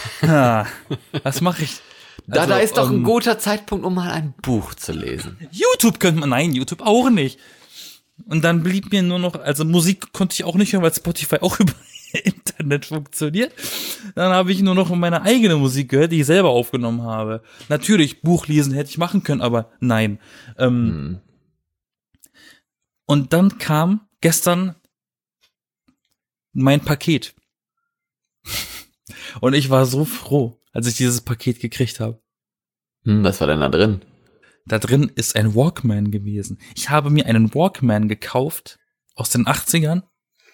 Was mache ich? Da Also, ist doch ein guter Zeitpunkt, um mal ein Buch zu lesen. YouTube könnte man, nein, YouTube auch nicht. Und dann blieb mir nur noch, also Musik konnte ich auch nicht hören, weil Spotify auch über Internet funktioniert. Dann habe ich nur noch meine eigene Musik gehört, die ich selber aufgenommen habe. Natürlich, Buch lesen hätte ich machen können, aber nein. Und dann kam gestern mein Paket. Und ich war so froh, als ich dieses Paket gekriegt habe. Was war denn da drin? Da drin ist ein Walkman gewesen. Ich habe mir einen Walkman gekauft aus den 80ern.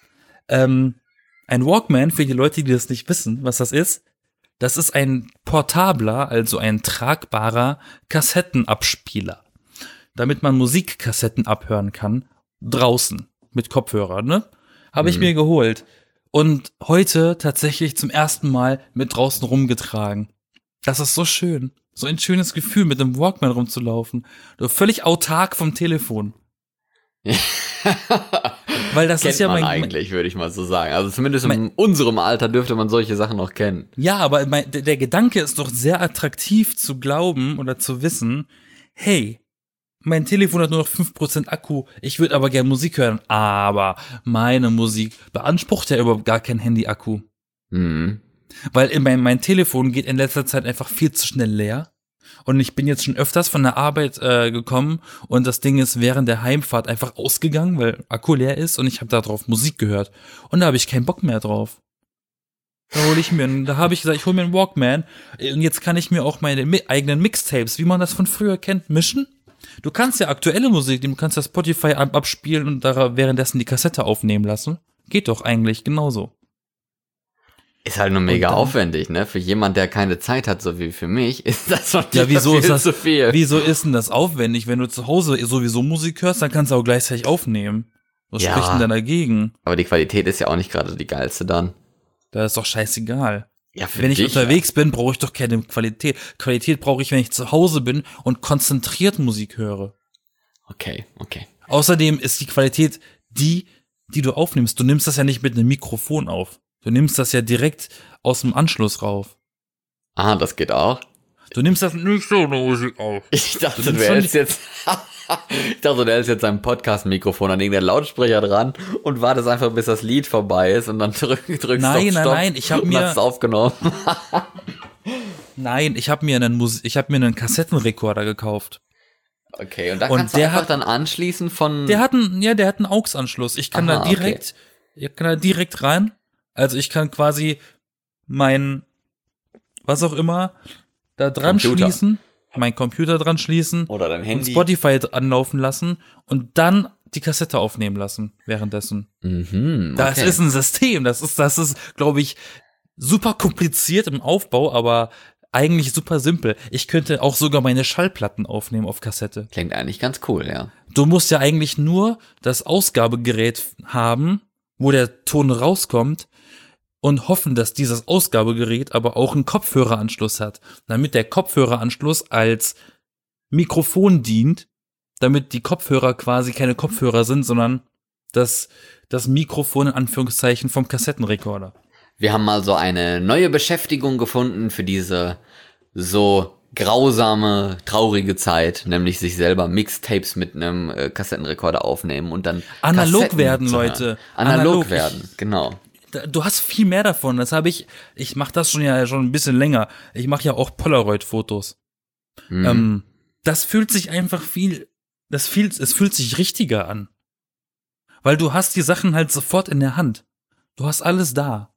Ein Walkman, für die Leute, die das nicht wissen, was das ist ein portabler, also ein tragbarer Kassettenabspieler. Damit man Musikkassetten abhören kann, draußen, mit Kopfhörer, ne? Habe ich mir geholt. Und heute tatsächlich zum ersten Mal mit draußen rumgetragen. Das ist so schön. So ein schönes Gefühl, mit dem Walkman rumzulaufen. Du völlig autark vom Telefon. Weil das Kennt ist ja man mein eigentlich, würde ich mal so sagen. Also zumindest in unserem Alter dürfte man solche Sachen noch kennen. Ja, aber der Gedanke ist doch sehr attraktiv zu glauben oder zu wissen, hey, mein Telefon hat nur noch 5% Akku, ich würde aber gern Musik hören, aber meine Musik beansprucht ja überhaupt gar kein Handy-Akku. Mhm. Weil mein Telefon geht in letzter Zeit einfach viel zu schnell leer. Und ich bin jetzt schon öfters von der Arbeit gekommen und das Ding ist während der Heimfahrt einfach ausgegangen, weil Akku leer ist und ich habe da drauf Musik gehört. Und da habe ich keinen Bock mehr drauf. Da habe ich gesagt, ich hole mir einen Walkman und jetzt kann ich mir auch meine eigenen Mixtapes, wie man das von früher kennt, mischen. Du kannst ja aktuelle Musik, du kannst ja Spotify abspielen und da währenddessen die Kassette aufnehmen lassen. Geht doch eigentlich genauso. Ist halt nur mega dann- aufwendig, ne? Für jemand, der keine Zeit hat, so wie für mich, ist das schon Ja, wieso viel ist das zu viel. Wieso ist denn das aufwendig? Wenn du zu Hause sowieso Musik hörst, dann kannst du auch gleichzeitig aufnehmen. Was Ja. spricht denn da dagegen? Aber die Qualität ist ja auch nicht gerade die geilste dann. Da ist doch scheißegal. Ja, für Wenn ich dich, unterwegs bin, brauche ich doch keine Qualität. Qualität brauche ich, wenn ich zu Hause bin und konzentriert Musik höre. Ja. Okay. Außerdem ist die Qualität die du aufnimmst. Du nimmst das ja nicht mit einem Mikrofon auf. Du nimmst das ja direkt aus dem Anschluss rauf. Ah, das geht auch. Du nimmst das nicht so eine Musik auf. Ich dachte, Du du nimmst hältst jetzt sein Podcast-Mikrofon an irgendeinen Lautsprecher dran und wartest einfach, bis das Lied vorbei ist und dann drückst auf Stopp. Nein, ich habe und mir hast es aufgenommen. ich habe mir einen Kassettenrekorder gekauft. Okay, und da Und kannst du der einfach hat- dann anschließen von... Der hat einen AUX-Anschluss. Ich kann Aha, da direkt rein. Also ich kann quasi was auch immer, da dran Computer. schließen, mein Computer dran schließen Oder dein und Handy. Spotify anlaufen lassen und dann die Kassette aufnehmen lassen währenddessen. Mhm, Das okay. ist ein System. Das ist, glaube ich, super kompliziert im Aufbau, aber eigentlich super simpel. Ich könnte auch sogar meine Schallplatten aufnehmen auf Kassette. Klingt eigentlich ganz cool, ja. Du musst ja eigentlich nur das Ausgabegerät haben, wo der Ton rauskommt und hoffen, dass dieses Ausgabegerät aber auch einen Kopfhöreranschluss hat, damit der Kopfhöreranschluss als Mikrofon dient, damit die Kopfhörer quasi keine Kopfhörer sind, sondern das Mikrofon in Anführungszeichen vom Kassettenrekorder. Wir haben mal so eine neue Beschäftigung gefunden für diese so grausame, traurige Zeit, nämlich sich selber Mixtapes mit einem Kassettenrekorder aufnehmen und dann Analog Kassetten werden, zu hören. Leute. Analog werden, genau. Du hast viel mehr davon. Das habe ich mache das schon ein bisschen länger. Ich mache ja auch Polaroid-Fotos. Das fühlt sich einfach es fühlt sich richtiger an. Weil du hast die Sachen halt sofort in der Hand. Du hast alles da.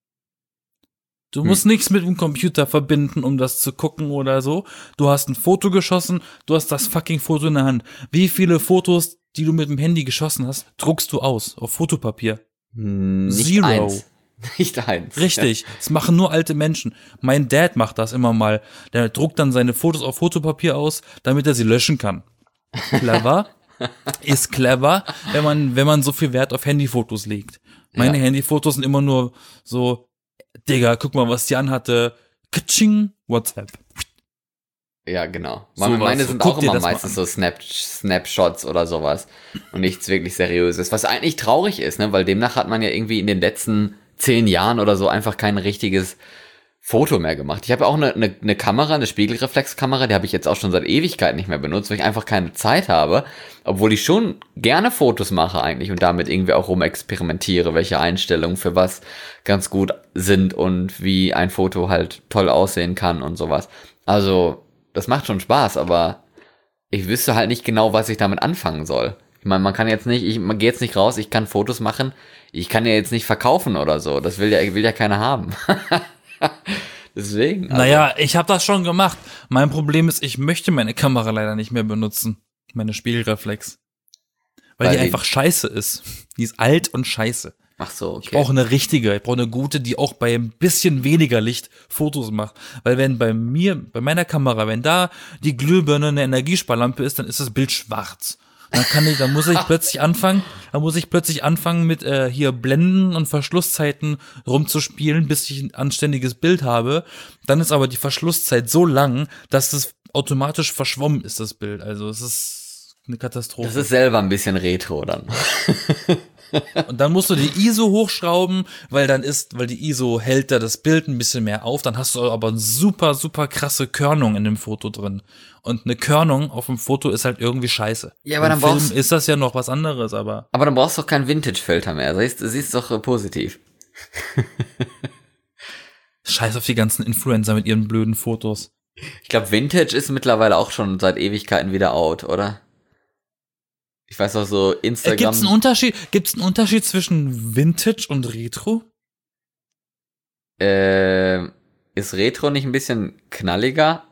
Du musst nichts mit dem Computer verbinden, um das zu gucken oder so. Du hast ein Foto geschossen, du hast das fucking Foto in der Hand. Wie viele Fotos, die du mit dem Handy geschossen hast, druckst du aus auf Fotopapier? Nicht Zero. eins. Nicht eins. Richtig, das machen nur alte Menschen. Mein Dad macht das immer mal. Der druckt dann seine Fotos auf Fotopapier aus, damit er sie löschen kann. Clever. Ist clever, wenn man so viel Wert auf Handyfotos legt. Meine Handyfotos sind immer nur so, Digga, guck mal, was die anhatte. Katsching, WhatsApp. Ja, genau. Sowas. Meine sind Guck auch dir immer das mal meistens so Snapshots oder sowas und nichts wirklich Seriöses, was eigentlich traurig ist, ne, weil demnach hat man ja irgendwie in den letzten 10 Jahren oder so einfach kein richtiges Foto mehr gemacht. Ich habe auch eine Kamera, eine Spiegelreflexkamera, die habe ich jetzt auch schon seit Ewigkeit nicht mehr benutzt, weil ich einfach keine Zeit habe, obwohl ich schon gerne Fotos mache eigentlich und damit irgendwie auch rumexperimentiere, welche Einstellungen für was ganz gut sind und wie ein Foto halt toll aussehen kann und sowas. Also, das macht schon Spaß, aber ich wüsste halt nicht genau, was ich damit anfangen soll. Ich meine, man gehe jetzt nicht raus, ich kann Fotos machen, ich kann ja jetzt nicht verkaufen oder so, das will ja keiner haben. Deswegen. Also. Naja, ich habe das schon gemacht. Mein Problem ist, ich möchte meine Kamera leider nicht mehr benutzen. Meine Spiegelreflex. Weil die einfach scheiße ist. Die ist alt und scheiße. Ach so, okay. Ich brauche eine richtige, ich brauche eine gute, die auch bei ein bisschen weniger Licht Fotos macht. Weil wenn bei meiner Kamera, wenn da die Glühbirne eine Energiesparlampe ist, dann ist das Bild schwarz. Dann muss ich plötzlich anfangen mit hier Blenden und Verschlusszeiten rumzuspielen, bis ich ein anständiges Bild habe. Dann ist aber die Verschlusszeit so lang, dass es automatisch verschwommen ist, das Bild. Also es ist eine Katastrophe. Das ist selber ein bisschen retro dann. Und dann musst du die ISO hochschrauben, weil die ISO hält da das Bild ein bisschen mehr auf. Dann hast du aber eine super, super krasse Körnung in dem Foto drin. Und eine Körnung auf dem Foto ist halt irgendwie scheiße. Ja, aber im Film ist das ja noch was anderes, aber. Aber dann brauchst du doch keinen Vintage-Filter mehr. Siehst doch positiv. Scheiß auf die ganzen Influencer mit ihren blöden Fotos. Ich glaube, Vintage ist mittlerweile auch schon seit Ewigkeiten wieder out, oder? Ich weiß auch so, Instagram. Gibt's einen Unterschied zwischen Vintage und Retro? Ist Retro nicht ein bisschen knalliger?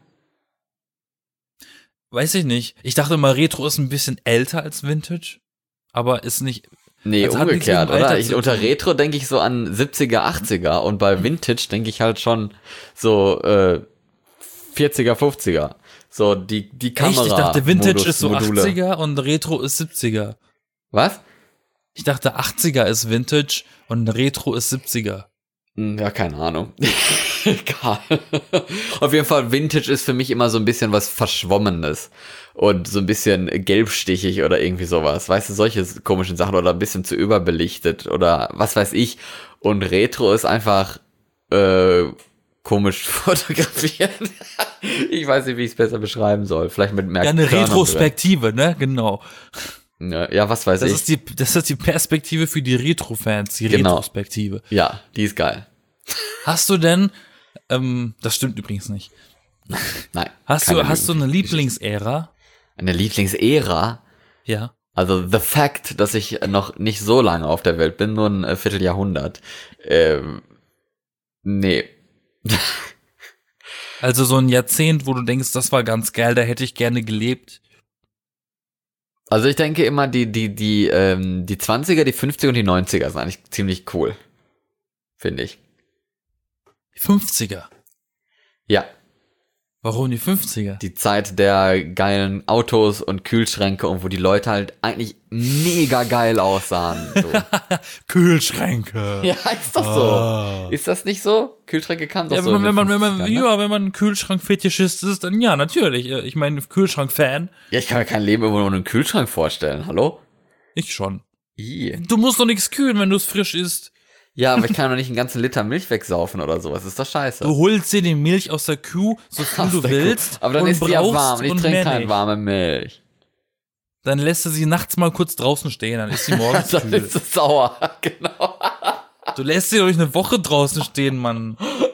Weiß ich nicht. Ich dachte mal, Retro ist ein bisschen älter als Vintage, aber ist nicht. Nee, also umgekehrt, oder? Unter Retro denke ich so an 70er, 80er und bei Vintage denke ich halt schon so 40er, 50er. So, die Kamera. Echt? Ich dachte, Vintage Modus, ist so Module. 80er und Retro ist 70er. Was? Ich dachte, 80er ist Vintage und Retro ist 70er. Ja, keine Ahnung. Egal. Auf jeden Fall, Vintage ist für mich immer so ein bisschen was Verschwommenes und so ein bisschen gelbstichig oder irgendwie sowas. Weißt du, solche komischen Sachen oder ein bisschen zu überbelichtet oder was weiß ich. Und Retro ist einfach komisch fotografiert. Ich weiß nicht, wie ich es besser beschreiben soll. Vielleicht mit mehr Ja, eine Körnern Retrospektive, ne? Genau. Ja, was weiß ich. Das ist die Perspektive für die Retro-Fans, die Genau. Retrospektive. Ja, die ist geil. Hast du denn, das stimmt übrigens nicht. Nein. Hast du eine Lieblingsära? Eine Lieblingsära? Ja. Also the fact, dass ich noch nicht so lange auf der Welt bin, nur ein Vierteljahrhundert. Nee. Also so ein Jahrzehnt, wo du denkst, das war ganz geil, da hätte ich gerne gelebt. Also ich denke immer, die 20er, die 50er und die 90er sind eigentlich ziemlich cool. Finde ich. 50er. Ja. Warum die 50er? Die Zeit der geilen Autos und Kühlschränke und wo die Leute halt eigentlich mega geil aussahen. So. Kühlschränke. Ja, ist doch so. Ist das nicht so? Kühlschränke kann doch Ja, so. wenn man, ne? wenn man ein Kühlschrank-Fetischist ist, dann ja, natürlich. Ich meine, Kühlschrank-Fan. Ja, ich kann mir kein Leben ohne einen Kühlschrank vorstellen. Hallo? Ich schon. Ih. Du musst doch nichts kühlen, wenn du es frisch isst. Ja, aber ich kann doch nicht einen ganzen Liter Milch wegsaufen oder sowas. Das ist doch scheiße. Du holst dir die Milch aus der Kuh, so viel Aus du der willst. Kuh. Aber dann und ist die ja brauchst warm und ich und trinke mehr keine nicht. warme Milch. Dann lässt du sie nachts mal kurz draußen stehen, dann ist sie morgens Dann kühl. ist es sauer. Genau. Du lässt sie doch nicht eine Woche draußen stehen, Mann.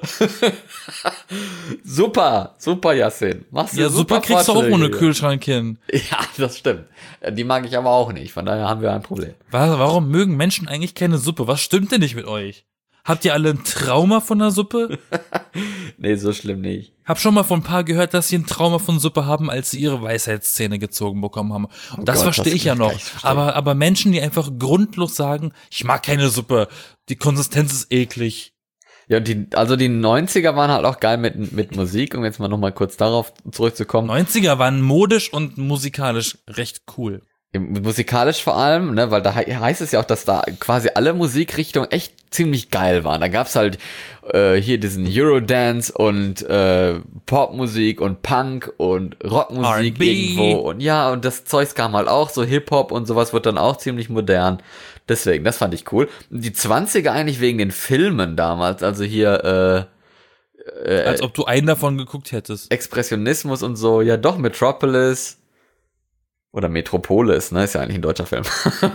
Super, Yassin. Machst du Ja, super kriegst du auch Vorschläge ohne hier. Kühlschrank hin. Ja, das stimmt. Die mag ich aber auch nicht. Von daher haben wir ein Problem. Warum mögen Menschen eigentlich keine Suppe? Was stimmt denn nicht mit euch? Habt ihr alle ein Trauma von der Suppe? Nee, so schlimm nicht. Hab schon mal von ein paar gehört, dass sie ein Trauma von Suppe haben, als sie ihre Weisheitszähne gezogen bekommen haben. Und das Gott, verstehe das ich ja kann noch. ich verstehen. Aber Menschen, die einfach grundlos sagen, ich mag keine Suppe, die Konsistenz ist eklig. Ja, und die 90er waren halt auch geil mit Musik, um jetzt mal nochmal kurz darauf zurückzukommen. 90er waren modisch und musikalisch recht cool. Musikalisch vor allem, ne, weil da heißt es ja auch, dass da quasi alle Musikrichtungen echt ziemlich geil waren. Da gab's halt hier diesen Eurodance und Popmusik und Punk und Rockmusik R&B. irgendwo und ja, und das Zeugs kam halt auch, so Hip-Hop und sowas wird dann auch ziemlich modern. Deswegen, das fand ich cool. Und die 20er eigentlich wegen den Filmen damals, also hier Als ob du einen davon geguckt hättest. Expressionismus und so, ja doch, Metropolis oder Metropolis, ne, ist ja eigentlich ein deutscher Film.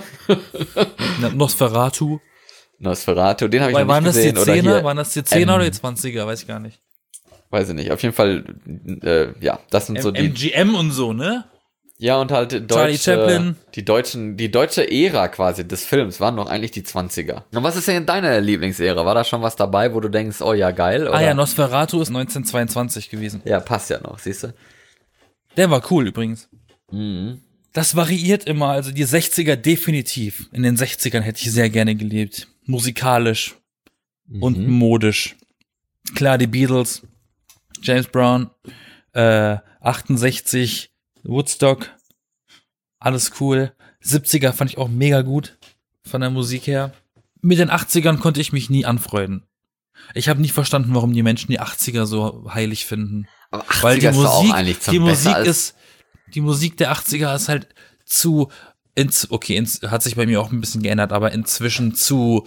Nosferatu. Nosferatu, den habe ich noch Waren nicht das die gesehen. Oder 10er? hier, Waren das die 10er oder die 20er? Weiß ich gar nicht. weiß ich nicht. Auf jeden Fall, ja, das sind so die. MGM und so, ne? Ja, und halt Charlie Chaplin. die deutsche Ära quasi des Films waren noch eigentlich die 20er. Und was ist denn deine Lieblingsära? War da schon was dabei, wo du denkst, oh ja, geil? Oder? Ah ja, Nosferatu ist 1922 gewesen. Ja, passt ja noch, siehst du? Der war cool übrigens. Mhm. Das variiert immer, also die 60er definitiv. In den 60ern hätte ich sehr gerne gelebt. Musikalisch und modisch. Klar, die Beatles, James Brown, 68, Woodstock, alles cool. 70er fand ich auch mega gut von der Musik her. Mit den 80ern konnte ich mich nie anfreunden. Ich habe nicht verstanden, warum die Menschen die 80er so heilig finden. Aber 80er Weil die ist doch auch Musik, eigentlich zum die Besser Musik als- ist, die Musik der 80er ist halt zu, hat sich bei mir auch ein bisschen geändert, aber inzwischen zu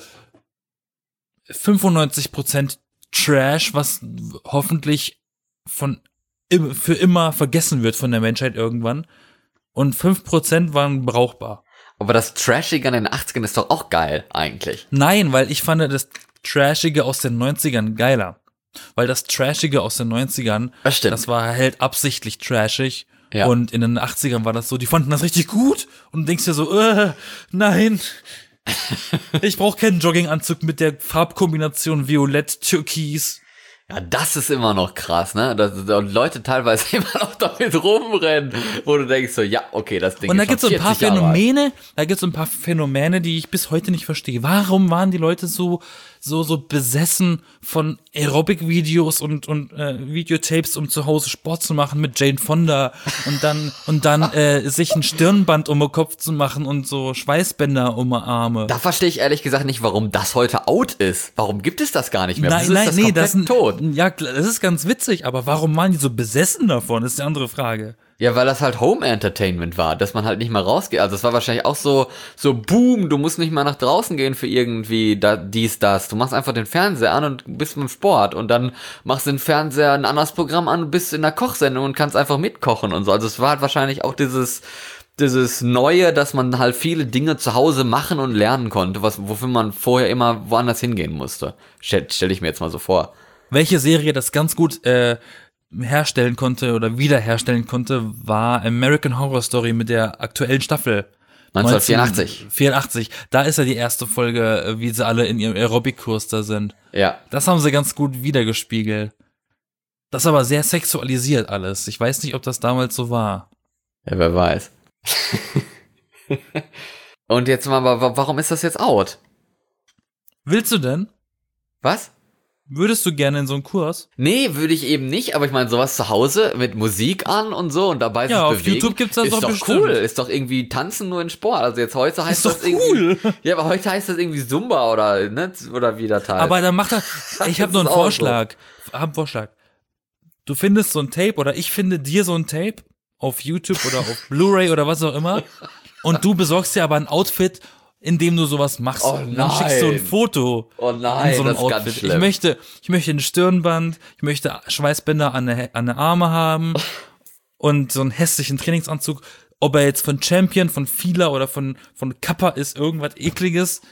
95% Trash, was hoffentlich für immer vergessen wird von der Menschheit irgendwann. Und 5% waren brauchbar. Aber das Trashige an den 80ern ist doch auch geil, eigentlich. Nein, weil ich fand das Trashige aus den 90ern geiler. Weil das Trashige aus den 90ern, Das stimmt. das war halt absichtlich trashig. Ja. Und in den 80ern war das so, die fanden das richtig gut. Und du denkst dir so, nein. Ich brauche keinen Jogginganzug mit der Farbkombination Violett-Türkis. Ja, das ist immer noch krass, ne? Und Leute teilweise immer noch damit rumrennen, wo du denkst so, ja, okay, das Ding Und da ist gibt's schon so ein paar 40 Jahre alt. Phänomene, die ich bis heute nicht verstehe. Warum waren die Leute so besessen von Aerobic-Videos und Videotapes, um zu Hause Sport zu machen mit Jane Fonda und dann sich ein Stirnband um den Kopf zu machen und so Schweißbänder um die Arme. Da verstehe ich ehrlich gesagt nicht, warum das heute out ist. Warum gibt es das gar nicht mehr? Wieso ist das nee, komplett das ist tot. Ja, klar, das ist ganz witzig, aber warum waren die so besessen davon? Das ist die andere Frage. Ja, weil das halt Home Entertainment war, dass man halt nicht mal rausgeht. Also es war wahrscheinlich auch so boom, du musst nicht mal nach draußen gehen für irgendwie das. Du machst einfach den Fernseher an und bist beim Sport und dann machst du den Fernseher ein anderes Programm an und bist in der Kochsendung und kannst einfach mitkochen und so. Also es war halt wahrscheinlich auch dieses Neue, dass man halt viele Dinge zu Hause machen und lernen konnte, wofür man vorher immer woanders hingehen musste. Stell ich mir jetzt mal so vor. Welche Serie das ganz gut herstellen konnte oder wiederherstellen konnte, war American Horror Story mit der aktuellen Staffel. 1984. 84. Da ist ja die erste Folge, wie sie alle in ihrem Aerobic-Kurs da sind. Ja. Das haben sie ganz gut wiedergespiegelt. Das ist aber sehr sexualisiert alles. Ich weiß nicht, ob das damals so war. Ja, wer weiß. Und jetzt mal, warum ist das jetzt out? Willst du denn? Was? Würdest du gerne in so einen Kurs? Nee, würde ich eben nicht, aber ich meine, sowas zu Hause mit Musik an und so und dabei Ja, sich auf bewegen, YouTube gibt's das ist doch doch bestimmt. cool, ist doch irgendwie Tanzen nur in Sport. Also jetzt heute heißt Ist doch das irgendwie, cool. ja, aber heute heißt das irgendwie Zumba oder, ne, oder wie das heißt. Aber dann macht er, ich habe Das nur einen ist auch Vorschlag. Du findest so ein Tape oder ich finde dir so ein Tape auf YouTube oder auf Blu-ray oder was auch immer und du besorgst dir aber ein Outfit, in dem du sowas machst. Oh Und dann schickst du ein nein. Foto. Oh nein, in so einem das ist ganz Outfit. schlimm. Ich möchte ein Stirnband, ich möchte Schweißbänder an den Arme haben und so einen hässlichen Trainingsanzug. Ob er jetzt von Champion, von Fila oder von Kappa ist, irgendwas Ekliges.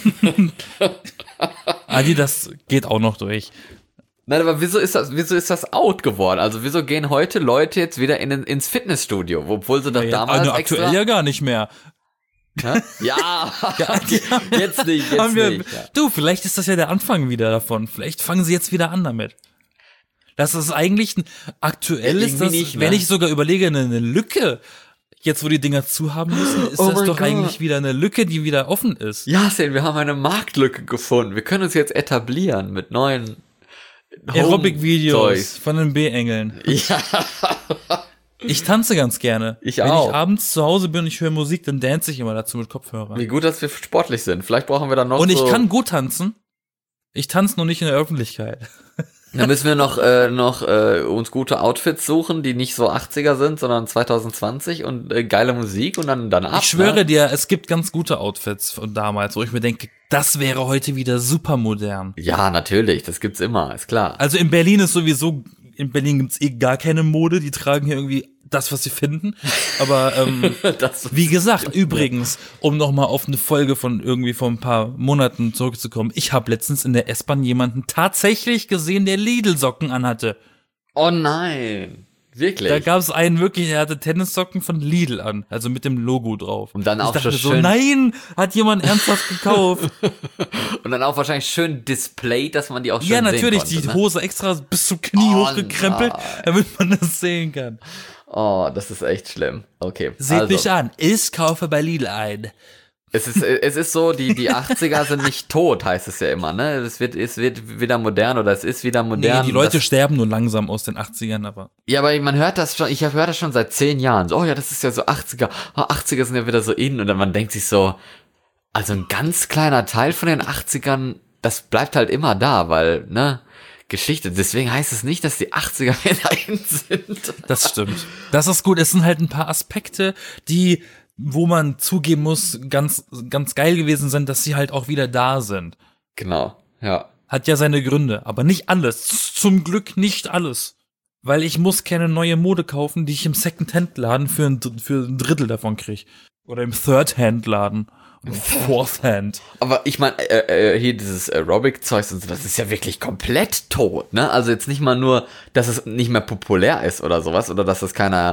Das geht auch noch durch. Nein, aber wieso ist das out geworden? Also wieso gehen heute Leute jetzt wieder ins Fitnessstudio, obwohl sie das damals aktuell extra... ja gar nicht mehr. Hä? Ja, jetzt nicht, jetzt nicht. Ja. Du, vielleicht ist das ja der Anfang wieder davon. Vielleicht fangen sie jetzt wieder an damit. Das ist eigentlich aktuell ist Irgendwie das, nicht, ne? wenn ich sogar überlege, eine Lücke. Jetzt, wo die Dinger zu haben müssen, ist Oh das mein doch Gott. eigentlich wieder eine Lücke, die wieder offen ist. Ja, Sen, wir haben eine Marktlücke gefunden. Wir können uns jetzt etablieren mit neuen Aerobic-Videos Toys. von den B-Engeln. Ja, Ich tanze ganz gerne. Ich Wenn auch. ich abends zu Hause bin und ich höre Musik, dann dance ich immer dazu mit Kopfhörern. wie gut, dass wir sportlich sind. Vielleicht brauchen wir dann noch Und ich so... kann gut tanzen. Ich tanze noch nicht in der Öffentlichkeit. Dann müssen wir noch uns gute Outfits suchen, die nicht so 80er sind, sondern 2020 und geile Musik und dann ab. Ich schwöre ne? dir, es gibt ganz gute Outfits von damals, wo ich mir denke, das wäre heute wieder super modern. Ja, natürlich, das gibt's immer, ist klar. Also in Berlin gibt's gar keine Mode, die tragen hier irgendwie das, was sie finden. Aber Das wie gesagt, übrigens, um nochmal auf eine Folge von irgendwie vor ein paar Monaten zurückzukommen, ich habe letztens in der S-Bahn jemanden tatsächlich gesehen, der Lidl-Socken anhatte. Oh nein, wirklich. Da gab es einen wirklich, der hatte Tennissocken von Lidl an, also mit dem Logo drauf. Und dann ich auch dachte schon so, schön- nein, hat jemand ernsthaft gekauft? Und dann auch wahrscheinlich schön displayed, dass man die auch schön Ja, natürlich, sehen konnte, die ne? Hose extra bis zum Knie Oh hochgekrempelt, nein. damit man das sehen kann. Oh, das ist echt schlimm. Okay. Seht mich an, ich kaufe bei Lidl ein. Es ist so, die 80er sind nicht tot, heißt es ja immer, ne? Es wird wieder modern oder es ist wieder modern. Nee, die Leute Das, sterben nur langsam aus den 80ern, aber ja, aber man hört das schon, ich höre das schon seit 10 Jahren. So, oh ja, das ist ja so 80er. Oh, 80er sind ja wieder so in und dann man denkt sich so, also ein ganz kleiner Teil von den 80ern, das bleibt halt immer da, weil, ne? Geschichte. Deswegen heißt es nicht, dass die 80er wieder in sind. das stimmt. Das ist gut, es sind halt ein paar Aspekte, wo man zugeben muss, ganz, ganz geil gewesen sind, dass sie halt auch wieder da sind. Genau, ja. Hat ja seine Gründe, aber nicht alles. Zum Glück nicht alles. Weil ich muss keine neue Mode kaufen, die ich im Second-Hand-Laden für ein Drittel davon kriege. Oder im Third-Hand-Laden. Oder im Fourth-Hand. Aber ich meine, hier dieses Aerobic-Zeugs und so, das ist ja wirklich komplett tot, ne? Also jetzt nicht mal nur, dass es nicht mehr populär ist oder sowas, oder dass das keiner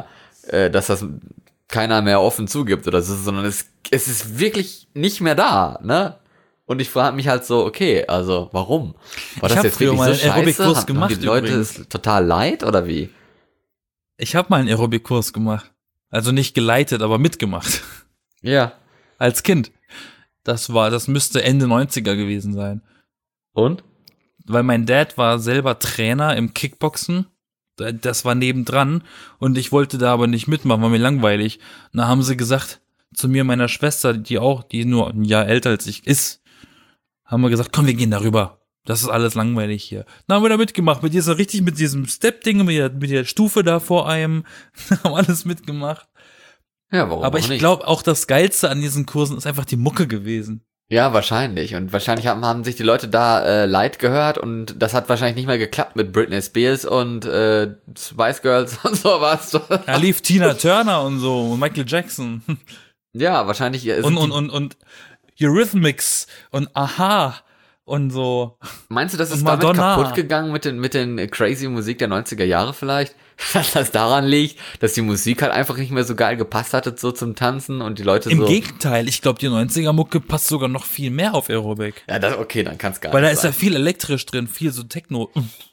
mehr offen zugibt oder so, sondern es ist wirklich nicht mehr da, ne? Und ich frage mich halt so, okay, also warum? War Ich das hab jetzt früher wirklich mal so einen Aerobic-Kurs scheiße? Haben gemacht die Leute übrigens. es total leid oder wie? Ich habe mal einen Aerobic-Kurs gemacht. Also nicht geleitet, aber mitgemacht. Ja. Als Kind. Das müsste Ende 90er gewesen sein. Und? Weil mein Dad war selber Trainer im Kickboxen. Das war nebendran. Und ich wollte da aber nicht mitmachen, war mir langweilig. Und da haben sie gesagt, zu mir und meiner Schwester, die nur ein Jahr älter als ich ist, haben wir gesagt, komm, wir gehen darüber. Das ist alles langweilig hier. Dann haben wir da mitgemacht, mit diesem Step-Ding, mit der Stufe da vor einem, haben alles mitgemacht. Ja, warum Aber auch ich nicht? glaube, auch das Geilste an diesen Kursen ist einfach die Mucke gewesen. Ja, wahrscheinlich. Und wahrscheinlich haben sich die Leute da leid gehört und das hat wahrscheinlich nicht mehr geklappt mit Britney Spears und Spice Girls und sowas. Da lief Tina Turner und so, und Michael Jackson. Ja, wahrscheinlich. Sind Und Eurythmics und Aha und so. meinst du, das und ist damit Madonna. kaputt gegangen mit den crazy Musik der 90er Jahre vielleicht? Dass das daran liegt, dass die Musik halt einfach nicht mehr so geil gepasst hatte so zum Tanzen und die Leute Im so... Gegenteil, ich glaube, die 90er-Mucke passt sogar noch viel mehr auf Aerobic. Ja, okay, dann kann's gar Weil da nicht ist ja sein. viel elektrisch drin, viel so Techno.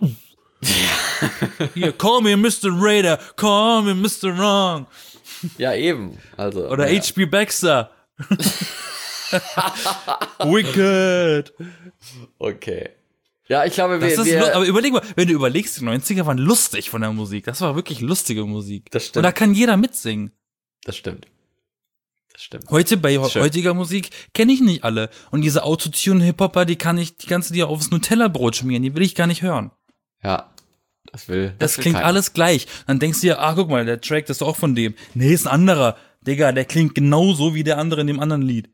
Hier, call me Mr. Raider, call me Mr. Wrong. Ja, eben. Also, Oder ja. H.P. Baxter. Wicked. Okay. Ja, ich glaube, aber überleg mal, wenn du überlegst, die 90er waren lustig von der Musik. Das war wirklich lustige Musik. Das stimmt. Und da kann jeder mitsingen. Das stimmt. Heute bei heutiger Musik kenne ich nicht alle. Und diese Autotune-Hip-Hopper, die kannst du dir aufs Nutella-Brot schmieren. Die will ich gar nicht hören. Ja, das klingt keiner. alles gleich. Dann denkst du dir, guck mal, der Track, das ist doch auch von dem. Nee, ist ein anderer. Digga, der klingt genauso wie der andere in dem anderen Lied.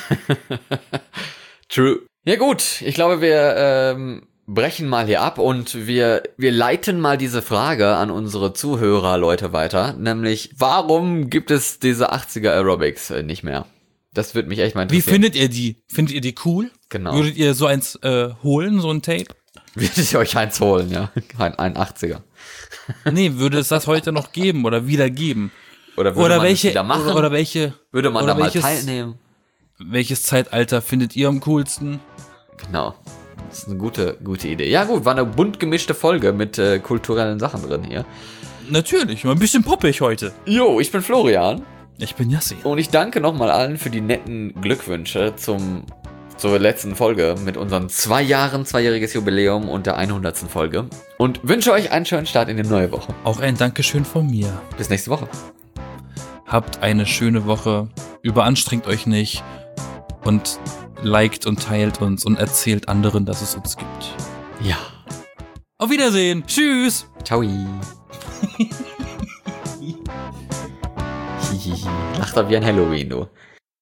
True. Ja gut, ich glaube, wir brechen mal hier ab und wir leiten mal diese Frage an unsere Zuhörer, Leute, weiter. Nämlich, warum gibt es diese 80er Aerobics nicht mehr? Das würde mich echt mal interessieren. Wie findet ihr die? Findet ihr die cool? Genau. Würdet ihr so eins holen, so ein Tape? Würdet ihr euch eins holen, ja? Ein 80er. Nee, würde es das heute noch geben oder wieder geben? Oder würde man welche, das wieder machen? Oder welche? Würde man oder da mal teilnehmen? Welches Zeitalter findet ihr am coolsten? Genau. Das ist eine gute Idee. Ja gut, war eine bunt gemischte Folge mit kulturellen Sachen drin hier. Natürlich, mal ein bisschen poppig heute. Jo, ich bin Florian. Ich bin Yassi. Und ich danke nochmal allen für die netten Glückwünsche zur letzten Folge mit unseren 2-jähriges Jubiläum und der 100. Folge. Und wünsche euch einen schönen Start in die neue Woche. Auch ein Dankeschön von mir. Bis nächste Woche. Habt eine schöne Woche. Überanstrengt euch nicht. Und liked und teilt uns und erzählt anderen, dass es uns gibt. Ja. Auf Wiedersehen. Tschüss. Ciao. Lacht doch wie ein Halloween, du.